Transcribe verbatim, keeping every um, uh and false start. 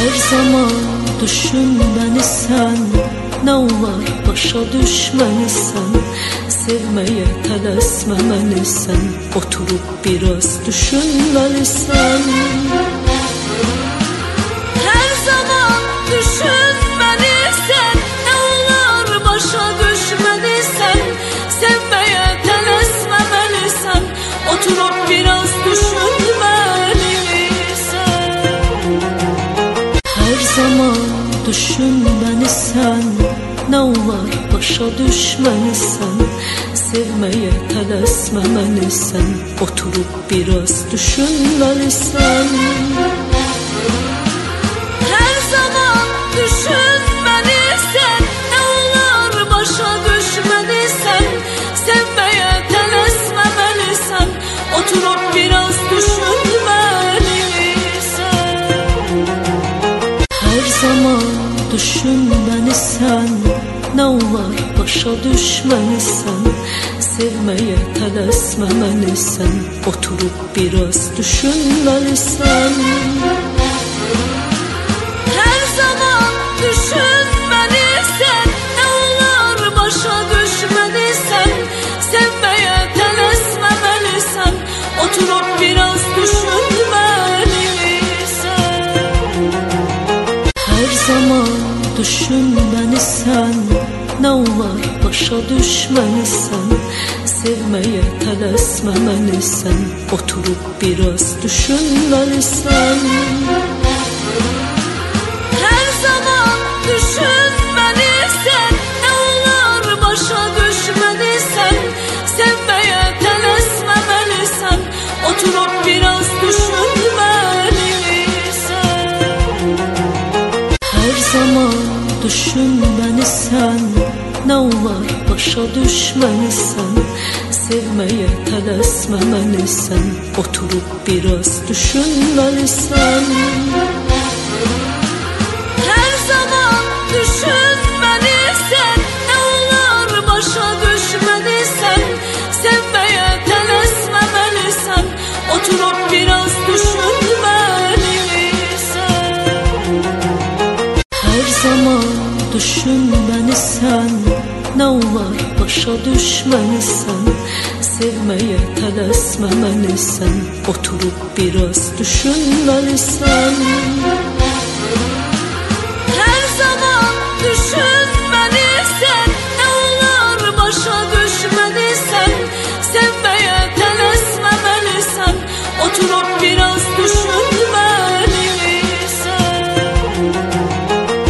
Her zaman düşünməni sən, nə olar başa düşməlisən. Sevməyə tələsməməlisən, oturub biraz düşünməlisən. Hər zaman düşünməlisən, nə olar başa düşməlisən. Sevməyə tələsməməlisən, oturub biraz düşünməlisən. Hər zaman düşünməlisən, nə olar başa düşməlisən. Sevməyə tələsməməlisən, oturub biraz düşünməlisən. Hər zaman düşünməlisən, nə olar başa düşməlisən. Sevməyə tələsməməlisən, oturub biraz düşünməlisən. Hər zaman düşünməlisən, nə olar başa düşməlisən. Sevməyə tələsməməlisən, oturub biraz düşünməlisən. Hər zaman düşünməlisən, nə olar başa düşməlisən. Sevməyə tələsməməlisən, oturub biraz düşünməlisən. Hər zaman düşünməlisən, nə olar başa düşməlisən. Sevməyə tələsməməlisən, oturub biraz düşünməlisən. Hər zaman düşünməlisən, nə olar başa düşməlisən. Sevməyə tələsməməlisən, oturub biraz düşünməlisən. Hər zaman düşünməlisən, nə olar başa düşməlisən. Sevməyə tələsməməlisən, oturub biraz düşünməlisən. Hər zaman düşünməlisən, nə olar başa düşməlisən. Sevməyə tələsməməlisən, oturub biraz düşünməlisən. Hər zaman düşünməlisən, nə olar başa düşməlisən. Sevməyə tələsməməlisən, oturub biraz düşünməlisən.